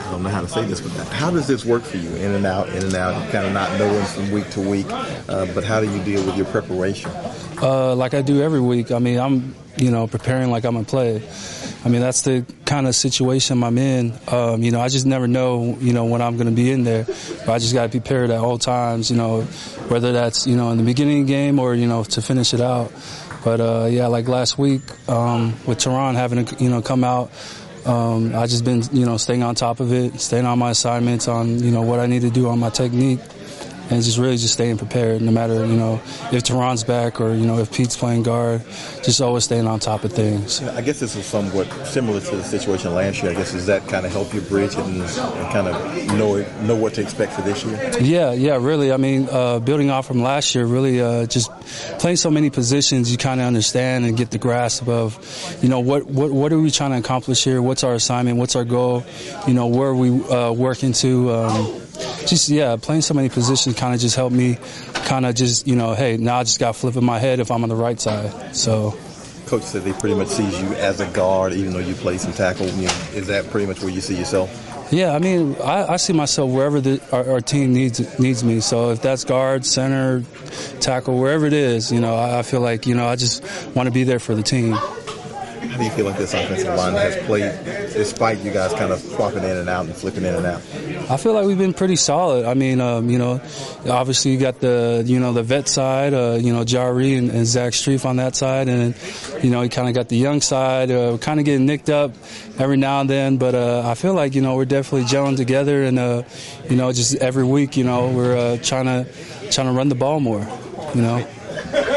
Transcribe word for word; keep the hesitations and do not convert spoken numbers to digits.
I don't know how to say this, but how does this work for you? In and out, in and out, kind of not knowing from week to week. Uh, but how do you deal with your preparation? Uh, like I do every week. I mean, I'm, you know, preparing like I'm going to play. I mean, that's the kind of situation I'm in. Um, you know, I just never know, you know, when I'm going to be in there. But I just got to be prepared at all times, you know, whether that's, you know, in the beginning of the game or, you know, to finish it out. But, uh, yeah, like last week um, with Tehran having to, you know, come out, um, I just been, you know, staying on top of it, staying on my assignments on, you know, what I need to do on my technique. And just really just staying prepared no matter, you know, if Tehran's back or, you know, if Pete's playing guard, just always staying on top of things. I guess this is somewhat similar to the situation last year. I guess does that kind of help you bridge it and, and kind of know it, know what to expect for this year? Yeah, yeah, really. I mean, uh, building off from last year, really uh, just playing so many positions, you kind of understand and get the grasp of, you know, what, what, what are we trying to accomplish here? What's our assignment? What's our goal? You know, where are we uh, working to? Um, Just, yeah, playing so many positions kind of just helped me kind of just, you know, hey, now I just got to flip in my head if I'm on the right side. So, Coach said they pretty much sees you as a guard, even though you play some tackle. You know, is that pretty much where you see yourself? Yeah, I mean, I, I see myself wherever the, our, our team needs needs me. So if that's guard, center, tackle, wherever it is, you know, I, I feel like, you know, I just want to be there for the team. How do you feel like this offensive line has played, despite you guys kind of swapping in and out and flipping in and out? I feel like we've been pretty solid. I mean, um, you know, obviously you got the, you know, the vet side, uh, you know, Jari and, and Zach Strief on that side. And, you know, you kind of got the young side, uh, kind of getting nicked up every now and then. But uh, I feel like, you know, we're definitely gelling together. And, uh, you know, just every week, you know, we're uh, trying to trying to run the ball more, you know.